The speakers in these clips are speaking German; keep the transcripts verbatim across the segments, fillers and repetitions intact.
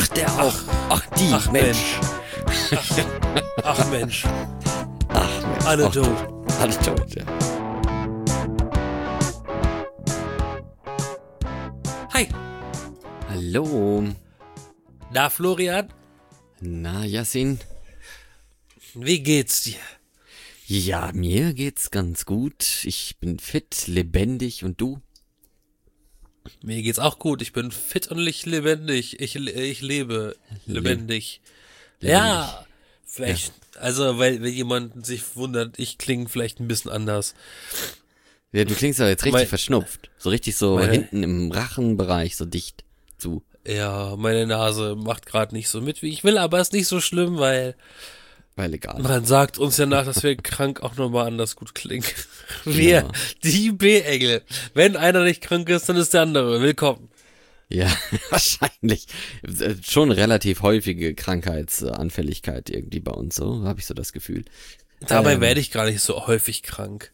Ach, der auch. Ach, die, Ach, Mensch. Mensch. Ach, ach Mensch. Ach, Mensch. Alle Ach, tot. Alle tot, ja. Hi. Hallo. Na, Florian, Na, Yassin? wie geht's dir? Ja, mir geht's ganz gut. Ich bin fit, lebendig und du? Mir geht's auch gut. Ich bin fit und ich lebendig. Ich, ich lebe lebendig. Le- Ja, vielleicht, also, weil, wenn jemand sich wundert, ich klinge vielleicht ein bisschen anders. Ja, du klingst aber jetzt richtig Mein- verschnupft. So richtig so Meine- hinten im Rachenbereich, so dicht zu. Ja, meine Nase macht gerade nicht so mit, wie ich will, aber ist nicht so schlimm, weil Weil egal. man sagt uns ja nach, dass wir krank auch nochmal anders gut klingen. Wir, Ja. die B-Engel. Wenn einer nicht krank ist, dann ist der andere. Willkommen. Ja, wahrscheinlich. Äh, Schon relativ häufige Krankheitsanfälligkeit irgendwie bei uns, so habe ich so das Gefühl. Dabei Ähm, werde ich gar nicht so häufig krank.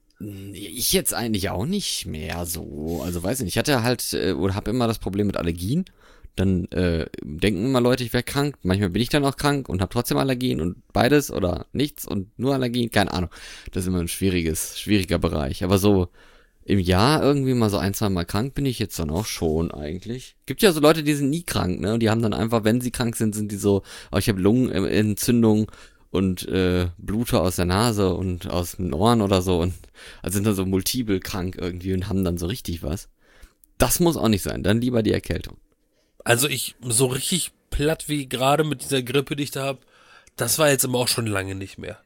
Ich jetzt eigentlich auch nicht mehr so. Also weiß ich nicht. Ich hatte halt äh, oder habe immer das Problem mit Allergien. Dann äh, denken immer Leute, ich wäre krank. Manchmal bin ich dann auch krank und habe trotzdem Allergien und beides oder nichts und nur Allergien. Keine Ahnung. Das ist immer ein schwieriges, schwieriger Bereich. Aber so im Jahr irgendwie mal so ein, zwei Mal krank bin ich jetzt dann auch schon eigentlich. Gibt ja so Leute, die sind nie krank, ne? Und die haben dann einfach, wenn sie krank sind, sind die so, oh, ich habe Lungenentzündung und äh, Blute aus der Nase und aus den Ohren oder so und also sind dann so multiple krank irgendwie und haben dann so richtig was. Das muss auch nicht sein, dann lieber die Erkältung. Also ich, so richtig platt wie gerade mit dieser Grippe, die ich da hab, das war jetzt aber auch schon lange nicht mehr.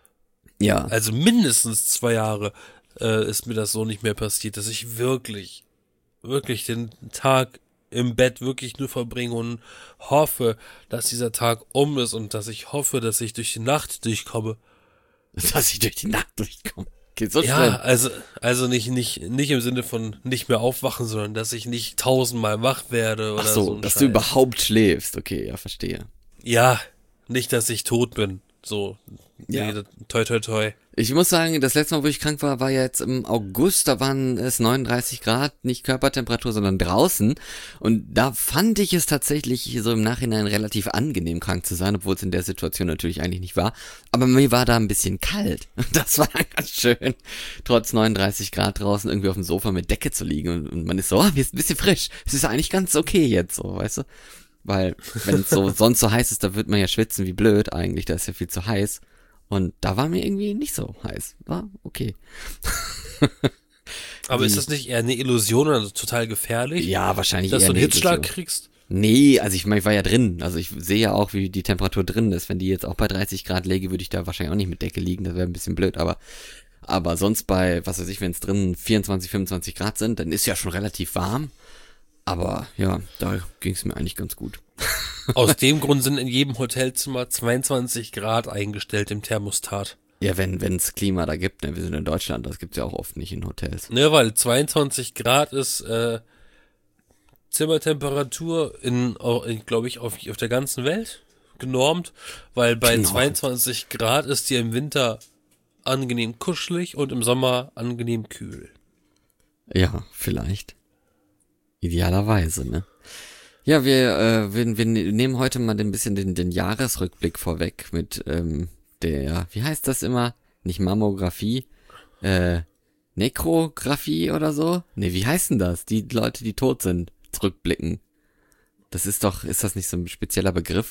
Ja, Also mindestens zwei Jahre äh, ist mir das so nicht mehr passiert, dass ich wirklich, wirklich den Tag im Bett wirklich nur verbringe und hoffe, dass dieser Tag um ist und dass ich hoffe, dass ich durch die Nacht durchkomme. dass ich durch die Nacht durchkomme. Geht so Ja, schlimm. also, also nicht, nicht, nicht im Sinne von nicht mehr aufwachen, sondern dass ich nicht tausendmal wach werde oder Ach so. so, ein dass Scheiß. du überhaupt schläfst. Okay, ja, verstehe. Ja, nicht, dass ich tot bin. So, Ja. nee, toi, toi, toi. Ich muss sagen, das letzte Mal, wo ich krank war, war ja jetzt im August, da waren es neununddreißig Grad, nicht Körpertemperatur, sondern draußen. Und da fand ich es tatsächlich so im Nachhinein relativ angenehm, krank zu sein, obwohl es in der Situation natürlich eigentlich nicht war. Aber mir war da ein bisschen kalt. Das war dann ganz schön, trotz neununddreißig Grad draußen irgendwie auf dem Sofa mit Decke zu liegen. Und, und man ist so, oh, mir ist ein bisschen frisch. Es ist eigentlich ganz okay jetzt so, weißt du? Weil, wenn es so sonst so heiß ist, da wird man ja schwitzen wie blöd eigentlich, da ist ja viel zu heiß. Und da war mir irgendwie nicht so heiß. War okay. Aber Wie- ist das nicht eher eine Illusion oder total gefährlich? Ja, wahrscheinlich Dass eher du einen eine Hitzschlag Illusion. kriegst? Nee, also ich meine, ich war ja drin. Also ich sehe ja auch, wie die Temperatur drin ist. Wenn die jetzt auch bei dreißig Grad läge, würde ich da wahrscheinlich auch nicht mit Decke liegen. Das wäre ein bisschen blöd. Aber aber sonst bei, was weiß ich, wenn es drin vierundzwanzig, fünfundzwanzig Grad sind, dann ist ja schon relativ warm. Aber ja, da ging es mir eigentlich ganz gut. Aus dem Grund sind in jedem Hotelzimmer zweiundzwanzig Grad eingestellt im Thermostat. Ja, wenn wenn's Klima da gibt, ne? Wir sind in Deutschland, das gibt's ja auch oft nicht in Hotels. Ne, weil zweiundzwanzig Grad ist äh, Zimmertemperatur in, in glaube ich, auf, auf der ganzen Welt genormt, weil bei Genau. zweiundzwanzig Grad ist dir im Winter angenehm kuschelig und im Sommer angenehm kühl. Ja, vielleicht. Idealerweise, ne? Ja, wir, äh, wir, wir nehmen heute mal ein bisschen den, den Jahresrückblick vorweg mit ähm, der, wie heißt das immer? Nicht Mammographie, äh, Nekrographie oder so? Ne, wie heißt denn das? Die Leute, die tot sind, zurückblicken. Das ist doch, ist das nicht so ein spezieller Begriff?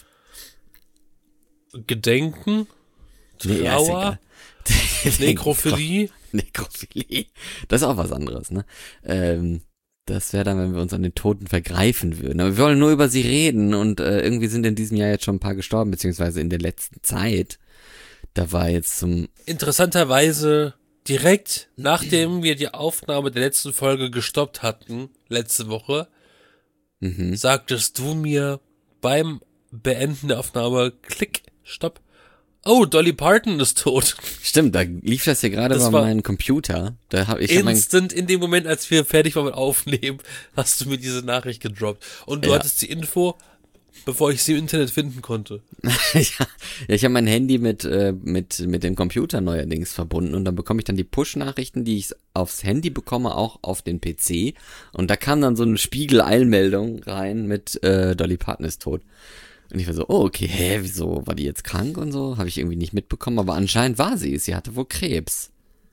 Gedenken, Nee, ja, ist Trauer, egal. Nekrophilie. Nekrophilie. Das ist auch was anderes, ne? Ähm, das wäre dann, wenn wir uns an den Toten vergreifen würden. Aber wir wollen nur über sie reden und äh, irgendwie sind in diesem Jahr jetzt schon ein paar gestorben, beziehungsweise in der letzten Zeit. Da war jetzt zum... Interessanterweise direkt nachdem wir die Aufnahme der letzten Folge gestoppt hatten, letzte Woche, Mhm. sagtest du mir beim Beenden der Aufnahme, klick, stopp. Oh, Dolly Parton ist tot. Stimmt, da lief das hier gerade Das bei war meinem Computer. Da hab ich hab mein, Instant in dem Moment, als wir fertig waren mit Aufnehmen, hast du mir diese Nachricht gedroppt. Und du Ja. hattest die Info, bevor ich sie im Internet finden konnte. ja, ja, ich habe mein Handy mit, äh, mit, mit dem Computer neuerdings verbunden und dann bekomme ich dann die Push-Nachrichten, die ich aufs Handy bekomme, auch auf den P C. Und da kam dann so eine Spiegel-Eilmeldung rein mit äh, Dolly Parton ist tot. Und ich war so, oh, okay, hä, wieso, war die jetzt krank und so? Habe ich irgendwie nicht mitbekommen, aber anscheinend war sie es. Sie hatte wohl Krebs.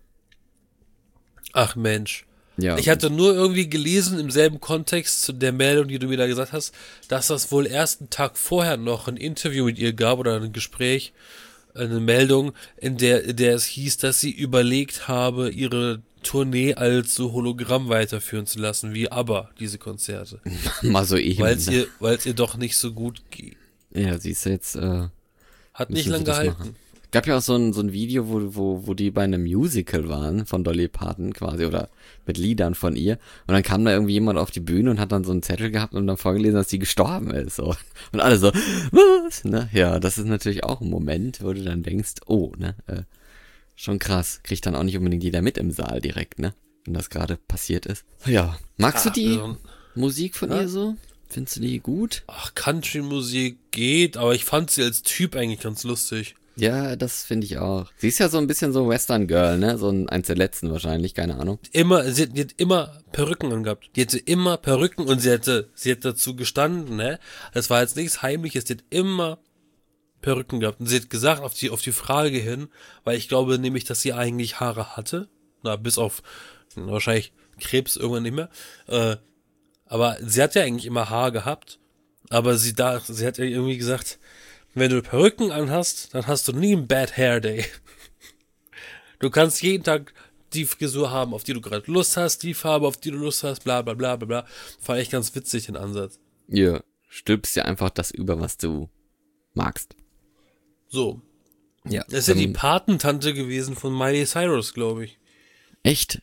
Ach Mensch. Ja. Ich hatte nur irgendwie gelesen, im selben Kontext zu der Meldung, die du mir da gesagt hast, dass das wohl erst einen Tag vorher noch ein Interview mit ihr gab oder ein Gespräch, eine Meldung, in der, in der es hieß, dass sie überlegt habe, ihre Tournee als so Hologramm weiterführen zu lassen, wie ABBA, diese Konzerte. Mal so eben. Weil es ihr, weil es ihr doch nicht so gut geht. Ja, sie ist jetzt, äh, Hat nicht müssen lang sie das gehalten. machen. Gab ja auch so ein, so ein Video, wo, wo, wo die bei einem Musical waren, von Dolly Parton quasi, oder mit Liedern von ihr. Und dann kam da irgendwie jemand auf die Bühne und hat dann so einen Zettel gehabt und dann vorgelesen, dass sie gestorben ist. So. Und alle so, was? Ne? Ja, das ist natürlich auch ein Moment, wo du dann denkst, oh, ne, äh, schon krass. Kriegt dann auch nicht unbedingt jeder mit im Saal direkt, ne? Wenn das gerade passiert ist. Ja. Magst Ach, du die also, Musik von ja? ihr so? Findest du die gut? Ach, Country-Musik geht, aber ich fand sie als Typ eigentlich ganz lustig. Ja, das finde ich auch. Sie ist ja so ein bisschen so Western Girl, ne? So ein eins der letzten wahrscheinlich, keine Ahnung. Immer, sie hat, die hat immer Perücken angehabt. Die hatte immer Perücken und sie hatte, sie hat dazu gestanden, ne? Das war jetzt nichts Heimliches, die hat immer Perücken gehabt. Und sie hat gesagt, auf die, auf die Frage hin, weil ich glaube nämlich, dass sie eigentlich Haare hatte. Na, bis auf, wahrscheinlich Krebs irgendwann nicht mehr. Äh, aber sie hat ja eigentlich immer Haare gehabt. Aber sie da, sie hat ja irgendwie gesagt, wenn du Perücken anhast, dann hast du nie einen Bad Hair Day. Du kannst jeden Tag die Frisur haben, auf die du gerade Lust hast, die Farbe, auf die du Lust hast, bla bla bla bla bla. Fand ich ganz witzig, den Ansatz. Ja, stülpst dir einfach das über, was du magst. So. Ja. Das ist ja die ähm, Patentante gewesen von Miley Cyrus, glaube ich. Echt?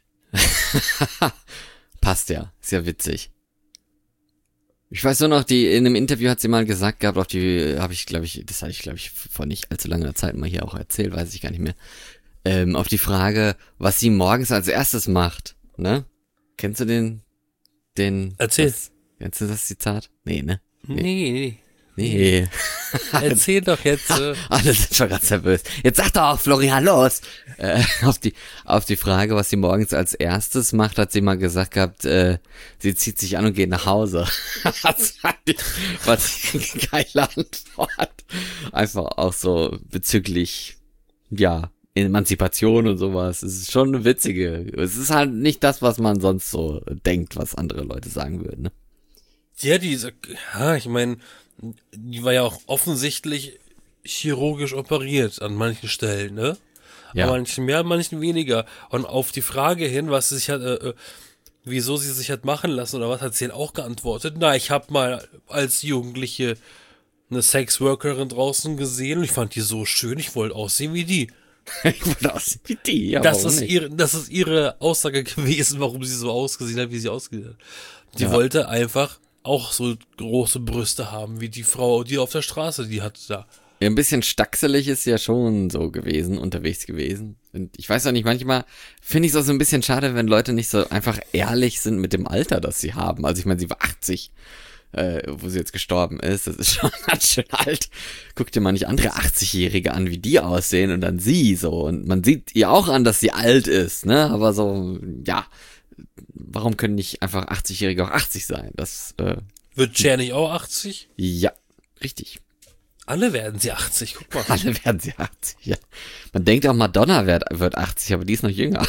Passt ja, ist ja witzig. Ich weiß nur noch, die in einem Interview hat sie mal gesagt gehabt, auf die habe ich, glaube ich, das hatte ich, glaube ich, vor nicht allzu langer Zeit mal hier auch erzählt, weiß ich gar nicht mehr. Ähm, auf die Frage, was sie morgens als erstes macht, ne? Kennst du den, den? Erzähl. Das, kennst du das Zitat? Nee, ne? Nee, nee. Nee. Erzähl doch jetzt. Äh. Alle sind schon ganz nervös. Jetzt sag doch auch, Florian, los! Äh, auf die, auf die Frage, was sie morgens als erstes macht, hat sie mal gesagt gehabt, äh, sie zieht sich an und geht nach Hause. Das fand ich, was eine geile Antwort. Einfach auch so bezüglich, ja, Emanzipation und sowas. Es ist schon eine witzige. Es ist halt nicht das, was man sonst so denkt, was andere Leute sagen würden, ne? Ja, diese, ja, ich meine, die war ja auch offensichtlich chirurgisch operiert an manchen Stellen, ne? Ja. An manchen mehr, an manchen weniger. Und auf die Frage hin, was sie sich hat, äh, wieso sie sich hat machen lassen oder was, hat sie halt auch geantwortet. Na, ich habe mal als Jugendliche eine Sexworkerin draußen gesehen und ich fand die so schön, ich wollte aussehen wie die. Ich wollte aussehen wie die, ja, Das warum ist nicht? ihre, das ist ihre Aussage gewesen, warum sie so ausgesehen hat, wie sie ausgesehen hat. Die Ja. wollte einfach auch so große Brüste haben, wie die Frau, die auf der Straße, die hat da. Ja, ein bisschen stackselig ist ja schon so gewesen, unterwegs gewesen. Und ich weiß auch nicht, manchmal finde ich es auch so ein bisschen schade, wenn Leute nicht so einfach ehrlich sind mit dem Alter, das sie haben. Also ich meine, sie war achtzig, äh, wo sie jetzt gestorben ist. Das ist schon ganz schön alt. Guck dir mal nicht andere achtzigjährige an, wie die aussehen und dann sie so. Und man sieht ihr auch an, dass sie alt ist, ne? Aber so, ja, warum können nicht einfach achtzigjährige auch achtzig sein? Das, äh, Wird Cher nicht auch achtzig? ja, richtig. Alle werden sie achtzig, guck mal. Alle werden sie achtzig, ja. Man denkt auch, Madonna wird, wird achtzig, aber die ist noch jünger.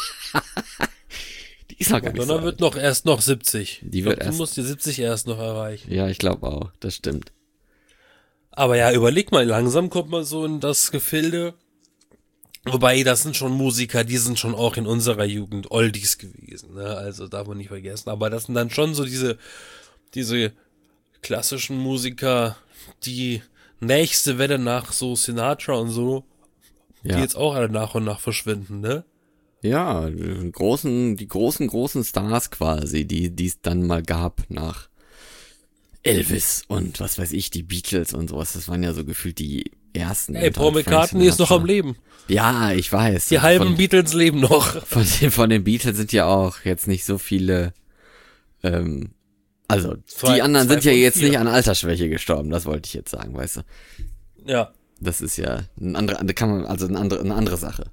Die ist noch gar nicht so Madonna alt. wird noch erst noch siebzig. Die Ich wird glaub, du erst- musst die siebzig erst noch erreichen. Ja, ich glaube auch, das stimmt. Aber ja, überleg mal, langsam kommt man so in das Gefilde. Wobei, das sind schon Musiker, die sind schon auch in unserer Jugend Oldies gewesen, ne? Also darf man nicht vergessen. Aber das sind dann schon so diese, diese klassischen Musiker, die nächste Welle nach so Sinatra und so, Ja, die jetzt auch alle nach und nach verschwinden, ne? ja, die großen, die großen, großen Stars quasi, die die es dann mal gab nach Elvis und was weiß ich, die Beatles und sowas. Das waren ja so gefühlt die ersten. Ey, Und Paul halt Frank McCartney ist noch Sinatra. am Leben. Ja, ich weiß. Die halben von, Beatles leben noch. von, den, von den Beatles sind ja auch jetzt nicht so viele ähm, Also, Zwei- die anderen zwei sind ja von jetzt vier. nicht an Altersschwäche gestorben, das wollte ich jetzt sagen, weißt du. Ja. Das ist ja ein andere, kann man, also eine andere, eine andere Sache.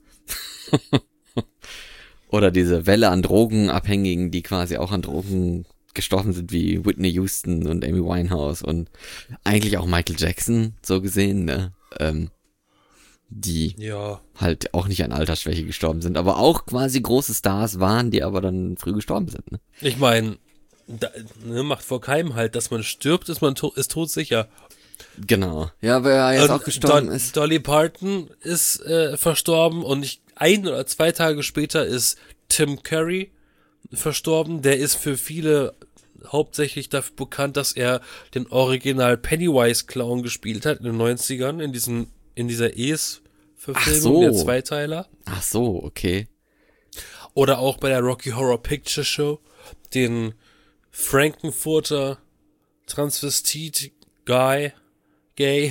Oder diese Welle an Drogenabhängigen, die quasi auch an Drogen gestorben sind, wie Whitney Houston und Amy Winehouse und eigentlich auch Michael Jackson, so gesehen, ne? Ähm, die Ja. halt auch nicht an Altersschwäche gestorben sind, aber auch quasi große Stars waren, die aber dann früh gestorben sind, ne? Ich meine, ne, macht vor keinem halt, dass man stirbt, ist man to ist todsicher. Genau. Ja, wer ja jetzt Und auch gestorben Dol- ist. Dolly Parton ist äh, verstorben und ich, ein oder zwei Tage später ist Tim Curry verstorben. Der ist für viele hauptsächlich dafür bekannt, dass er den Original Pennywise-Clown gespielt hat in den neunzigern, in diesen, in dieser Es-Verfilmung, Ach so. der Zweiteiler. Ach so, okay. Oder auch bei der Rocky Horror Picture Show, den Frankenfurter Transvestit Guy, Gay.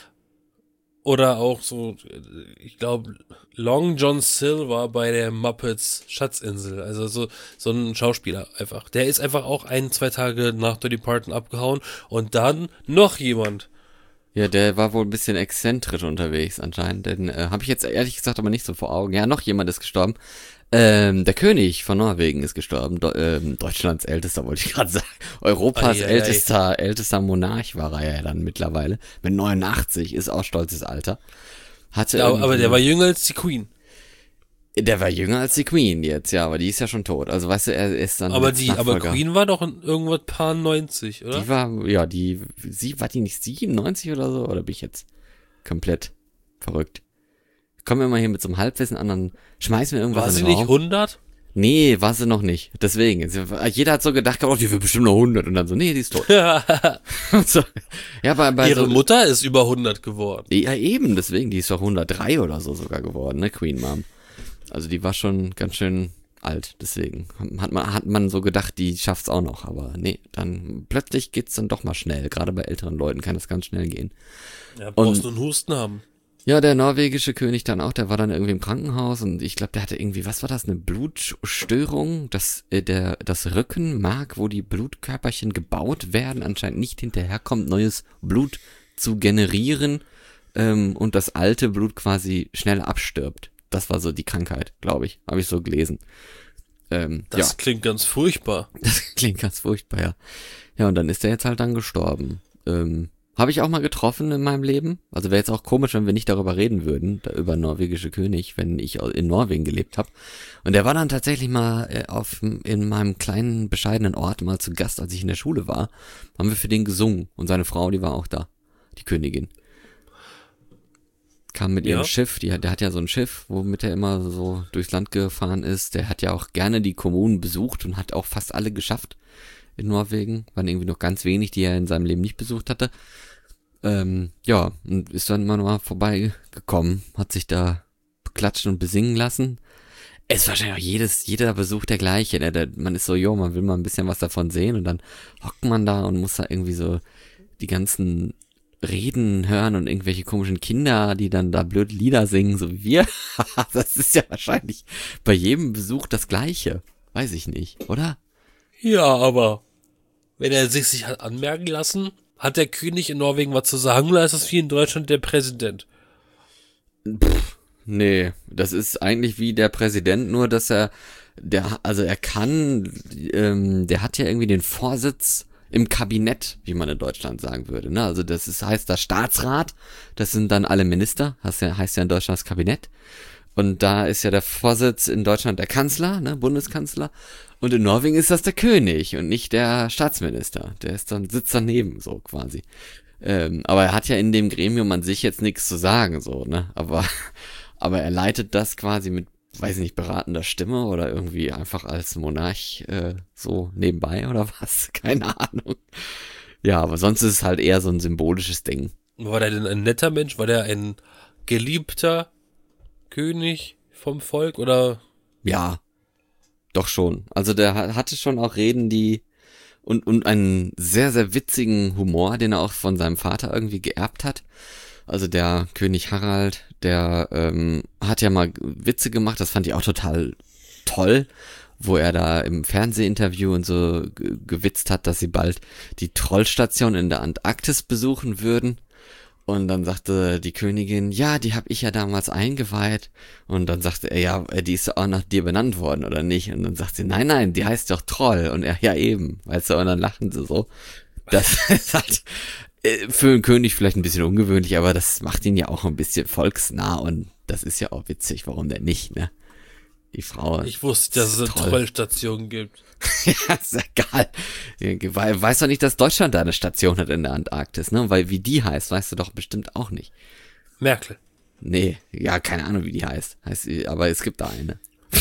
Oder auch so, ich glaube, Long John Silver bei der Muppets Schatzinsel. Also so, so ein Schauspieler einfach. Der ist einfach auch ein, zwei Tage nach Dolly Parton abgehauen. Und dann noch jemand. Ja, der war wohl ein bisschen exzentrisch unterwegs anscheinend, denn äh, habe ich jetzt ehrlich gesagt aber nicht so vor Augen. Ja, noch jemand ist gestorben. Ähm, der König von Norwegen ist gestorben. Do ähm, Deutschlands ältester, wollte ich gerade sagen. Europas Ei, ei, ei. ältester, ältester Monarch war er ja dann mittlerweile. Mit neunundachtzig, ist auch stolzes Alter. Hatte Ja, aber irgendwie- der war jünger als die Queen. Der war jünger als die Queen jetzt, ja, aber die ist ja schon tot. Also weißt du, er ist dann Aber jetzt die, aber Nachfolger. Queen war doch in irgendwas paar neunzig, oder? Die war, ja, die, sie, war die nicht siebenundneunzig oder so? Oder bin ich jetzt komplett verrückt? Kommen wir mal hier mit so einem Halbwissen an, dann schmeißen wir irgendwas War in sie den nicht Raum. hundert? Nee, war sie noch nicht. Deswegen. Jeder hat so gedacht, oh, die wird bestimmt noch hundert. Und dann so, nee, die ist tot. so. Ja, bei, bei Ihre so, Mutter ist über hundert geworden. ja, eben, deswegen, die ist doch hundertdrei oder so sogar geworden, ne, Queen Mom. Also die war schon ganz schön alt, deswegen hat man, hat man so gedacht, die schafft's auch noch, aber nee, dann plötzlich geht's dann doch mal schnell, gerade bei älteren Leuten kann das ganz schnell gehen. Ja, brauchst Und- nur einen Husten haben. Ja, der norwegische König dann auch, der war dann irgendwie im Krankenhaus und ich glaube, der hatte irgendwie, was war das, eine Blutstörung, dass äh, der das Rückenmark, wo die Blutkörperchen gebaut werden, anscheinend nicht hinterherkommt, neues Blut zu generieren ähm, und das alte Blut quasi schnell abstirbt. Das war so die Krankheit, glaube ich, habe ich so gelesen. Ähm, Das ja, klingt ganz furchtbar. das klingt ganz furchtbar, ja. Ja, und dann ist er jetzt halt dann gestorben. Ähm, Habe ich auch mal getroffen in meinem Leben. Also wäre jetzt auch komisch, wenn wir nicht darüber reden würden, da über norwegische König, wenn ich in Norwegen gelebt habe. Und der war dann tatsächlich mal äh, auf in meinem kleinen, bescheidenen Ort mal zu Gast, als ich in der Schule war. Haben wir für den gesungen. Und seine Frau, die war auch da. Die Königin. Kam mit ihrem Ja. Schiff, die, hat- der hat ja so ein Schiff, womit er immer so durchs Land gefahren ist. Der hat ja auch gerne die Kommunen besucht und hat auch fast alle geschafft in Norwegen. Waren irgendwie noch ganz wenig, die er in seinem Leben nicht besucht hatte. Ähm, ja, und ist dann immer noch mal vorbeigekommen, hat sich da beklatschen und besingen lassen. Es ist wahrscheinlich auch jedes, jeder Besuch der gleiche, ne? Der, man ist so, jo, man will mal ein bisschen was davon sehen und dann hockt man da und muss da irgendwie so die ganzen Reden hören und irgendwelche komischen Kinder, die dann da blöd Lieder singen, so wie wir. Das ist ja wahrscheinlich bei jedem Besuch das Gleiche. Weiß ich nicht, oder? Ja, aber wenn er sich sich hat anmerken lassen, hat der König in Norwegen was zu sagen oder ist das wie in Deutschland der Präsident? Nee, das ist eigentlich wie der Präsident, nur dass er, der, also er kann, ähm, der hat ja irgendwie den Vorsitz im Kabinett, wie man in Deutschland sagen würde, ne? Also das ist, heißt das Staatsrat, das sind dann alle Minister, heißt ja, heißt ja in Deutschland das Kabinett. Und da ist ja der Vorsitz in Deutschland der Kanzler, ne, Bundeskanzler. Und in Norwegen ist das der König und nicht der Staatsminister. Der ist dann, sitzt daneben, so quasi. Ähm, aber er hat ja in dem Gremium an sich jetzt nichts zu sagen, so, ne? Aber, aber er leitet das quasi mit, weiß ich nicht, beratender Stimme oder irgendwie einfach als Monarch äh, so nebenbei oder was? Keine Ahnung. Ja, aber sonst ist es halt eher so ein symbolisches Ding. War der denn ein netter Mensch? War der ein geliebter König vom Volk oder? Ja, doch schon. Also der ha- hatte schon auch Reden, die und und einen sehr, sehr witzigen Humor, den er auch von seinem Vater irgendwie geerbt hat. Also der König Harald, der ähm, hat ja mal Witze gemacht, das fand ich auch total toll, wo er da im Fernsehinterview und so ge- gewitzt hat, dass sie bald die Trollstation in der Antarktis besuchen würden. Und dann sagte die Königin, ja, die habe ich ja damals eingeweiht. Und dann sagte er, ja, die ist auch nach dir benannt worden, oder nicht? Und dann sagt sie, nein, nein, die heißt doch Troll. Und er, ja eben, weißt du, und dann lachen sie so. Das ist halt äh, für einen König vielleicht ein bisschen ungewöhnlich, aber das macht ihn ja auch ein bisschen volksnah und das ist ja auch witzig, warum denn nicht, ne? Die Frau. Ich wusste, dass es eine toll. Trollstation gibt. Ja, ist egal. Weil, weißt du nicht, dass Deutschland da eine Station hat in der Antarktis, ne? Weil wie die heißt, weißt du doch bestimmt auch nicht. Merkel. Nee, ja, keine Ahnung, wie die heißt. heißt sie, aber es gibt da eine.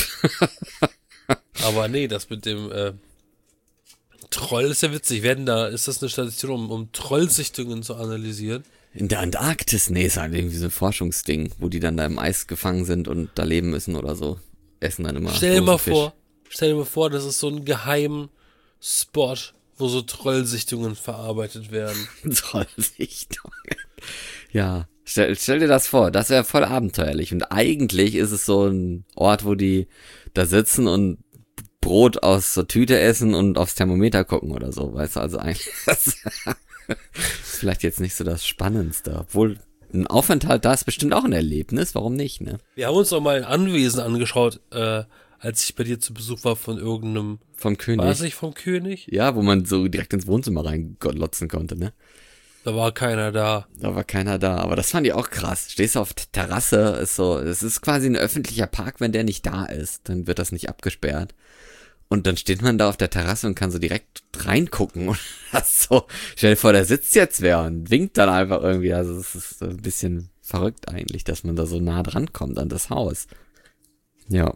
Aber nee, das mit dem äh, Troll ist ja witzig. Werden da, ist das eine Station, um, um Trollsichtungen zu analysieren? In der Antarktis? Nee, ist halt irgendwie so ein Forschungsding, wo die dann da im Eis gefangen sind und da leben müssen oder so. Essen dann immer. Stell dir mal Fisch. vor, stell dir mal vor, das ist so ein geheimen Spot, wo so Trollsichtungen verarbeitet werden. Trollsichtungen. Ja, stell, stell dir das vor, das wäre voll abenteuerlich. Und eigentlich ist es so ein Ort, wo die da sitzen und Brot aus der Tüte essen und aufs Thermometer gucken oder so, weißt du, also eigentlich das ist vielleicht jetzt nicht so das Spannendste, obwohl ein Aufenthalt da ist bestimmt auch ein Erlebnis, warum nicht, ne? Wir haben uns auch mal ein Anwesen angeschaut, äh, als ich bei dir zu Besuch war von irgendeinem, Vom König. war es nicht vom König? Ja, wo man so direkt ins Wohnzimmer reinglotzen konnte, ne? Da war keiner da. Da war keiner da, aber das fand ich auch krass. Stehst du auf der Terrasse, ist so, es ist quasi ein öffentlicher Park, wenn der nicht da ist, dann wird das nicht abgesperrt. Und dann steht man da auf der Terrasse und kann so direkt reingucken und das so, stell dir vor, der sitzt jetzt wer und winkt dann einfach irgendwie. Also es ist ein bisschen verrückt eigentlich, dass man da so nah dran kommt an das Haus. Ja.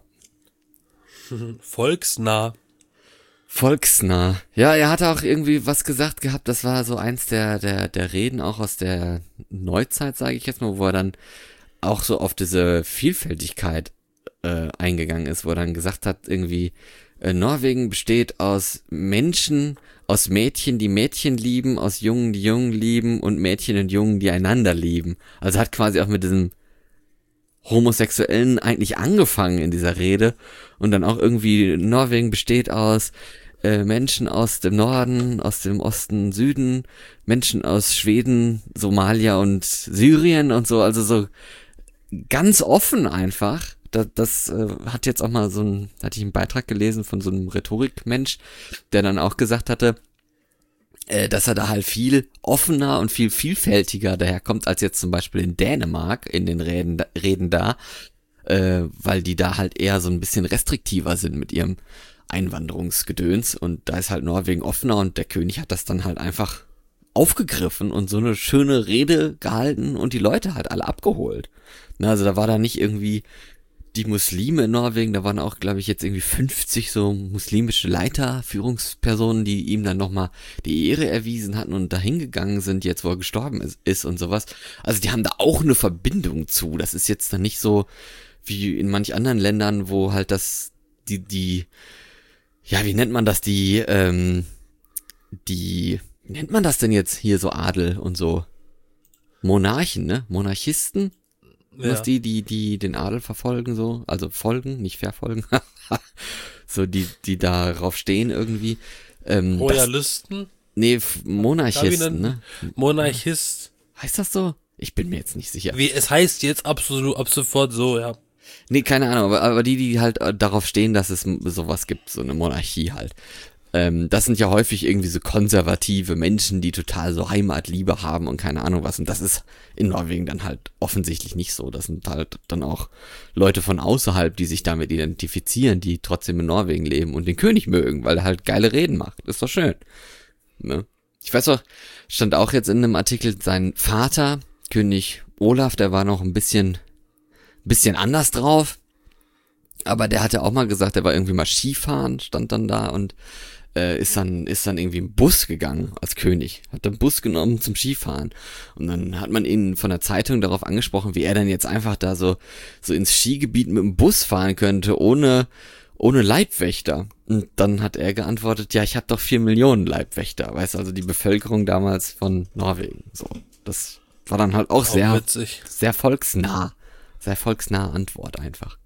Volksnah. Volksnah. Ja, er hatte auch irgendwie was gesagt gehabt, das war so eins der, der, der Reden auch aus der Neuzeit, sage ich jetzt mal, wo er dann auch so auf diese Vielfältigkeit äh, eingegangen ist, wo er dann gesagt hat, irgendwie, äh, Norwegen besteht aus Menschen, aus Mädchen, die Mädchen lieben, aus Jungen, die Jungen lieben und Mädchen und Jungen, die einander lieben. Also hat quasi auch mit diesem Homosexuellen eigentlich angefangen in dieser Rede und dann auch irgendwie Norwegen besteht aus äh, Menschen aus dem Norden, aus dem Osten, Süden, Menschen aus Schweden, Somalia und Syrien und so, also so ganz offen einfach. Das, das äh, hat jetzt auch mal so ein, hatte ich einen Beitrag gelesen von so einem Rhetorikmensch, der dann auch gesagt hatte, äh, dass er da halt viel offener und viel vielfältiger daherkommt, als jetzt zum Beispiel in Dänemark in den Reden, Reden da, äh, weil die da halt eher so ein bisschen restriktiver sind mit ihrem Einwanderungsgedöns und da ist halt Norwegen offener und der König hat das dann halt einfach aufgegriffen und so eine schöne Rede gehalten und die Leute halt alle abgeholt. Na, also da war da nicht irgendwie die Muslime in Norwegen, da waren auch, glaube ich, jetzt irgendwie fünfzig so muslimische Leiter, Führungspersonen, die ihm dann nochmal die Ehre erwiesen hatten und dahin gegangen sind, jetzt wo er gestorben ist, ist und sowas. Also die haben da auch eine Verbindung zu. Das ist jetzt dann nicht so wie in manch anderen Ländern, wo halt das, die, die, ja, wie nennt man das, die, ähm, die, wie nennt man das denn jetzt hier so Adel und so? Monarchen, ne? Monarchisten? Ja. Was die, die, die den Adel verfolgen, so, also folgen, nicht verfolgen, so die, die darauf stehen irgendwie. Ähm, Royalisten? Das, nee, Monarchisten, ne? Monarchist. Heißt das so? Ich bin mir jetzt nicht sicher. Wie, es heißt jetzt absolut, ab sofort so, ja. Nee, keine Ahnung, aber, aber die, die halt darauf stehen, dass es sowas gibt, so eine Monarchie halt. Ähm, das sind ja häufig irgendwie so konservative Menschen, die total so Heimatliebe haben und keine Ahnung was. Und das ist in Norwegen dann halt offensichtlich nicht so. Das sind halt dann auch Leute von außerhalb, die sich damit identifizieren, die trotzdem in Norwegen leben und den König mögen, weil er halt geile Reden macht. Ist doch schön. Ne? Ich weiß auch, stand auch jetzt in einem Artikel, sein Vater, König Olaf, der war noch ein bisschen, bisschen anders drauf. Aber der hatte auch mal gesagt, der war irgendwie mal Skifahren, stand dann da und äh, ist dann ist dann irgendwie im Bus gegangen als König. Hat den Bus genommen zum Skifahren. Und dann hat man ihn von der Zeitung darauf angesprochen, wie er dann jetzt einfach da so so ins Skigebiet mit dem Bus fahren könnte, ohne ohne Leibwächter. Und dann hat er geantwortet, ja, ich habe doch vier Millionen Leibwächter. Weißt du, also die Bevölkerung damals von Norwegen. So, das war dann halt auch, auch sehr, witzig. sehr volksnah. Sehr volksnahe Antwort einfach.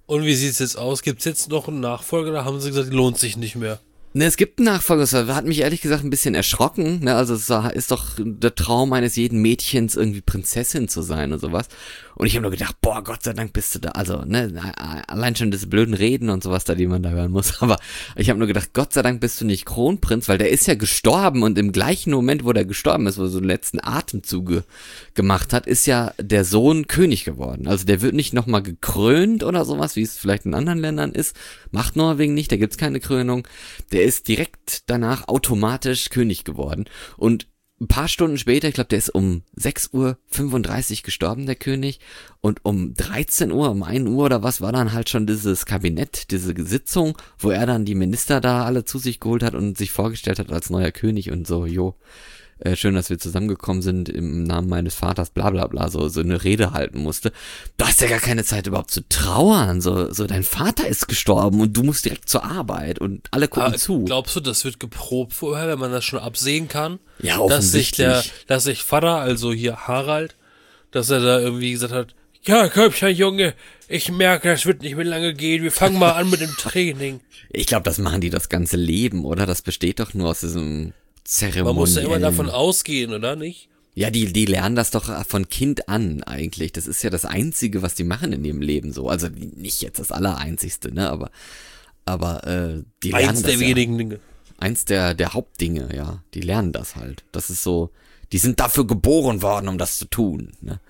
Und wie sieht's jetzt aus? Gibt's jetzt noch einen Nachfolger oder haben sie gesagt, lohnt sich nicht mehr? Ne, es gibt einen Nachfolger, das hat mich ehrlich gesagt ein bisschen erschrocken, ne, also es ist doch der Traum eines jeden Mädchens, irgendwie Prinzessin zu sein und sowas. Und ich habe nur gedacht, boah, Gott sei Dank bist du da, also, ne, allein schon diese blöden Reden und sowas da, die man da hören muss, aber ich habe nur gedacht, Gott sei Dank bist du nicht Kronprinz, weil der ist ja gestorben und im gleichen Moment, wo der gestorben ist, wo er so den letzten Atemzüge gemacht hat, ist ja der Sohn König geworden. Also der wird nicht nochmal gekrönt oder sowas, wie es vielleicht in anderen Ländern ist, macht Norwegen nicht, da gibt's keine Krönung. Der ist direkt danach automatisch König geworden und ein paar Stunden später, ich glaube, der ist um sechs Uhr fünfunddreißig gestorben, der König, und um dreizehn Uhr, um ein Uhr oder was, war dann halt schon dieses Kabinett, diese Sitzung, wo er dann die Minister da alle zu sich geholt hat und sich vorgestellt hat als neuer König und so, jo, äh, schön, dass wir zusammengekommen sind im Namen meines Vaters, bla bla bla, so, so eine Rede halten musste. Du hast ja gar keine Zeit überhaupt zu trauern, so, so dein Vater ist gestorben und du musst direkt zur Arbeit und alle gucken Ah, zu. glaubst du, das wird geprobt vorher, wenn man das schon absehen kann? Ja, Dass sich der, offensichtlich. dass sich Vater, also hier Harald, dass er da irgendwie gesagt hat, ja, Köpfchen, Junge, ich merke, das wird nicht mehr lange gehen, wir fangen mal an mit dem Training. Ich glaube, das machen die das ganze Leben, oder? Das besteht doch nur aus diesem Zeremoniellen. Man muss ja immer davon ausgehen, oder nicht? Ja, die, die lernen das doch von Kind an eigentlich. Das ist ja das Einzige, was die machen in ihrem Leben so. Also nicht jetzt das Allereinzigste, ne? Aber, aber äh, die lernen Eins das der ja. wenigen Dinge. Eins der, der Hauptdinge, ja. Die lernen das halt. Das ist so, die sind dafür geboren worden, um das zu tun, ne?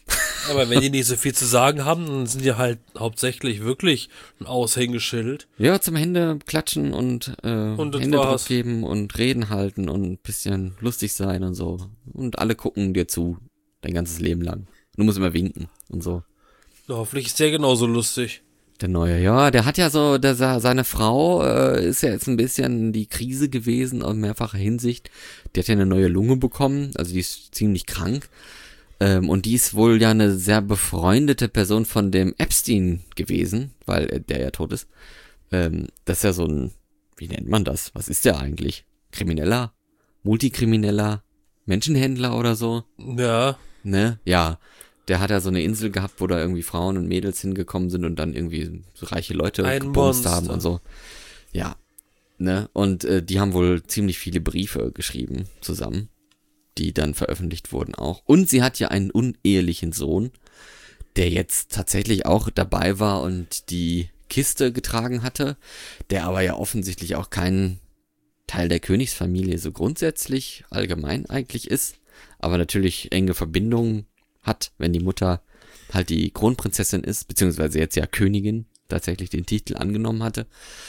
Aber wenn die nicht so viel zu sagen haben, dann sind die halt hauptsächlich wirklich ein Aushängeschild. Ja, zum Hände klatschen und, äh, Und das Händedruck war's. geben und Reden halten und ein bisschen lustig sein und so. Und alle gucken dir zu, dein ganzes Leben lang. Du musst immer winken und so. Na, hoffentlich ist der genauso lustig. Der Neue, ja, der hat ja so, der, seine Frau äh, ist ja jetzt ein bisschen die Krise gewesen, in mehrfacher Hinsicht. Die hat ja eine neue Lunge bekommen, also die ist ziemlich krank. Ähm, und die ist wohl ja eine sehr befreundete Person von dem Epstein gewesen, weil äh, der ja tot ist. Ähm, das ist ja so ein, wie nennt man das? Was ist der eigentlich? Krimineller? Multikrimineller? Menschenhändler oder so? Ja, Ne? Ja. Der hat ja so eine Insel gehabt, wo da irgendwie Frauen und Mädels hingekommen sind und dann irgendwie so reiche Leute Ein gebumst Monster. haben und so. Ja. Ne? Und äh, die haben wohl ziemlich viele Briefe geschrieben zusammen, die dann veröffentlicht wurden auch. Und sie hat ja einen unehelichen Sohn, der jetzt tatsächlich auch dabei war und die Kiste getragen hatte, der aber ja offensichtlich auch kein Teil der Königsfamilie so grundsätzlich allgemein eigentlich ist, aber natürlich enge Verbindungen hat, wenn die Mutter halt die Kronprinzessin ist, beziehungsweise jetzt ja Königin, tatsächlich den Titel angenommen hatte.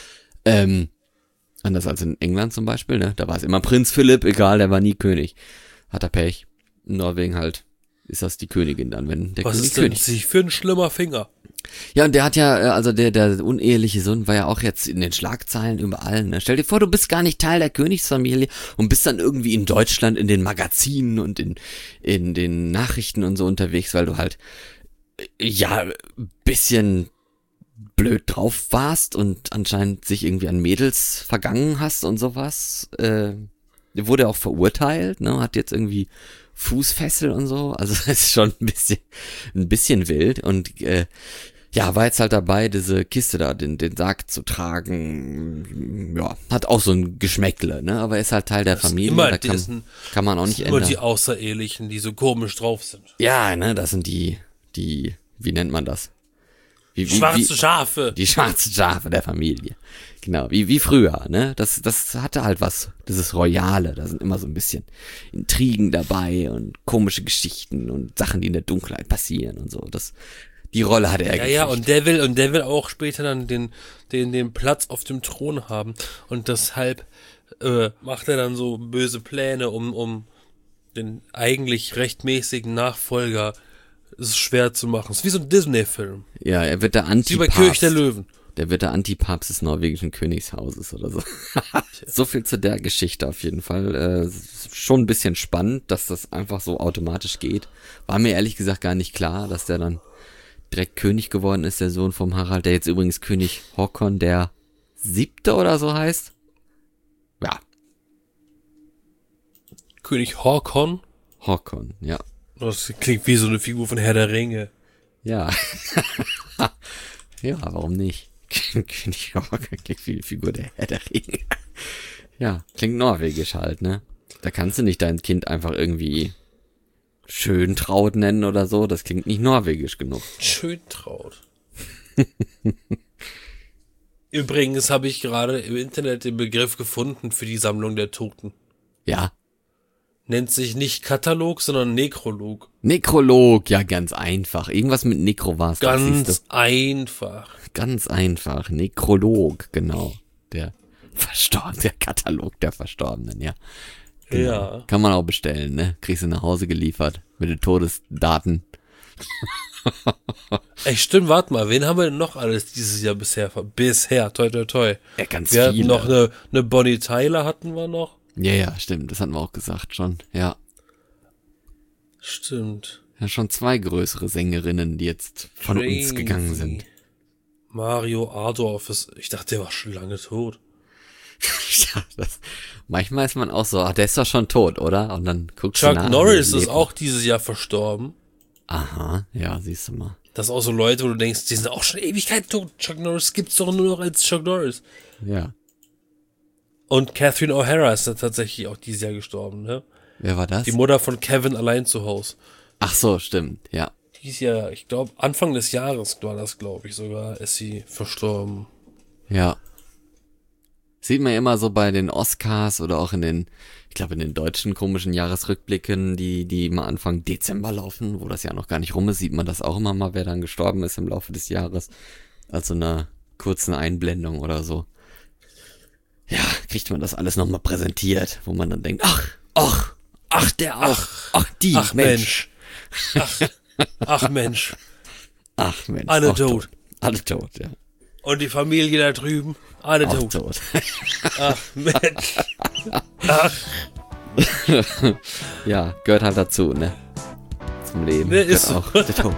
Ähm, anders als in England zum Beispiel, ne? Da war es immer Prinz Philipp, egal, der war nie König. Hat er Pech. In Norwegen halt ist das die Königin dann, wenn der was König ist denn König ist. sich für ein schlimmer Finger? Ja, und der hat ja, äh, also der, der uneheliche Sohn war ja auch jetzt in den Schlagzeilen überall, ne? Stell dir vor, du bist gar nicht Teil der Königsfamilie und bist dann irgendwie in Deutschland in den Magazinen und in, in den Nachrichten und so unterwegs, weil du halt, äh, ja, bisschen blöd drauf warst und anscheinend sich irgendwie an Mädels vergangen hast und sowas. Äh, wurde auch verurteilt, ne? Hat jetzt irgendwie Fußfessel und so, also das ist schon ein bisschen, ein bisschen wild und äh, ja, war jetzt halt dabei, diese Kiste da, den, den Sarg zu tragen, ja, hat auch so ein Geschmäckle, ne, aber ist halt Teil der Das ist Familie, immer da kann, dessen- kann man auch Das nicht sind immer ändern. die Außerehelichen, die so komisch drauf sind. Ja, ne, das sind die, die, wie nennt man das? Wie, wie, Schwarze wie, Schafe. Die schwarzen Schafe der Familie. Genau, wie, wie früher, ne? Das, das hatte halt was, dieses Royale, da sind immer so ein bisschen Intrigen dabei und komische Geschichten und Sachen, die in der Dunkelheit passieren und so. Das, die Rolle hatte er Ja, ja, gekriegt. und der will, und der will auch später dann den, den, den Platz auf dem Thron haben. Und deshalb äh, macht er dann so böse Pläne, um, um den eigentlich rechtmäßigen Nachfolger es schwer zu machen. Es ist wie so ein Disney-Film. Ja, er wird der Wie bei König der Antipapst. Löwen. Der wird der Antipapst des norwegischen Königshauses oder so. So viel zu der Geschichte auf jeden Fall. Äh, schon ein bisschen spannend, dass das einfach so automatisch geht. War mir ehrlich gesagt gar nicht klar, dass der dann direkt König geworden ist, der Sohn vom Harald, der jetzt übrigens König Håkon der Siebte oder so heißt. Ja, König Håkon. Håkon, ja. Das klingt wie so eine Figur von Herr der Ringe. Ja. Ja, warum nicht? König Ork klingt wie die Figur der Herr der Ringe. Ja, klingt norwegisch halt, ne? Da kannst du nicht dein Kind einfach irgendwie Schöntraut nennen oder so. Das klingt nicht norwegisch genug. Schöntraut. Übrigens habe ich gerade im Internet den Begriff gefunden für die Sammlung der Toten. Ja. Nennt sich nicht Katalog, sondern Nekrolog. Nekrolog, ja, ganz einfach. Irgendwas mit Nekro war es. Ganz einfach. Ganz einfach. Nekrolog, genau. Der Verstorbene, der Katalog der Verstorbenen, ja. Genau. Ja. Kann man auch bestellen, ne? Kriegst du nach Hause geliefert mit den Todesdaten. Ey, stimmt, warte mal, wen haben wir denn noch alles dieses Jahr bisher? Bisher, toi toi toi. Ja, ganz wir viele. hatten noch eine, eine Bonnie Tyler hatten wir noch. Ja, ja, stimmt, das hatten wir auch gesagt schon, ja. Stimmt. Ja, schon zwei größere Sängerinnen, die jetzt von Crazy. uns gegangen sind. Mario Adorf ist, ich dachte, der war schon lange tot. Ja, das, manchmal ist man auch so, ach, der ist doch schon tot, oder? Und dann guckst Chuck du nach. Norris ist auch dieses Jahr verstorben. Aha, ja, siehst du mal. Das sind auch so Leute, wo du denkst, die sind auch schon Ewigkeit tot. Chuck Norris gibt's doch nur noch als Chuck Norris. Ja. Und Catherine O'Hara ist da tatsächlich auch dieses Jahr gestorben, ne? Wer war das? Die Mutter von Kevin allein zu Hause. Ach so, stimmt, ja. Dieses Jahr, ich glaube, Anfang des Jahres war das, glaube ich, sogar, ist sie verstorben. Ja. Sieht man ja immer so bei den Oscars oder auch in den, ich glaube in den deutschen komischen Jahresrückblicken, die, die immer Anfang Dezember laufen, wo das Jahr noch gar nicht rum ist, sieht man das auch immer mal, wer dann gestorben ist im Laufe des Jahres. Also einer kurzen Einblendung oder so. Ja, kriegt man das alles nochmal präsentiert, wo man dann denkt, ach, ach, ach, der auch, ach, ach die, Ach Mensch. Mensch. Ach, ach Mensch. Ach Mensch. Alle auch tot. Alle tot, ja. Und die Familie da drüben, alle Auch tot. tot. Ach Mensch. Ach, Ja, gehört halt dazu, ne? Zum Leben. Ne, gehört ist so. auch der Tod.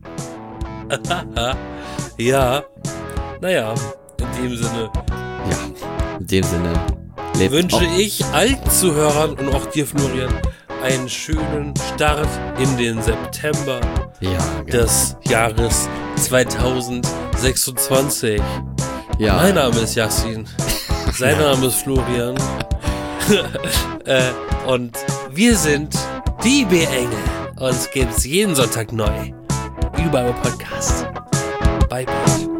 ja. Naja, in dem Sinne Ja, in dem Sinne lebt wünsche auch. ich allen Zuhörern und auch dir, Florian, einen schönen Start in den September Ja, genau. des Jahres zweitausendsechsundzwanzig. Ja, Mein Name ist Yassin. Sein Name ist Florian. äh, und wir sind die B-Engel. Uns gibt's jeden Sonntag neu. Überall im Podcast. Bye, bye.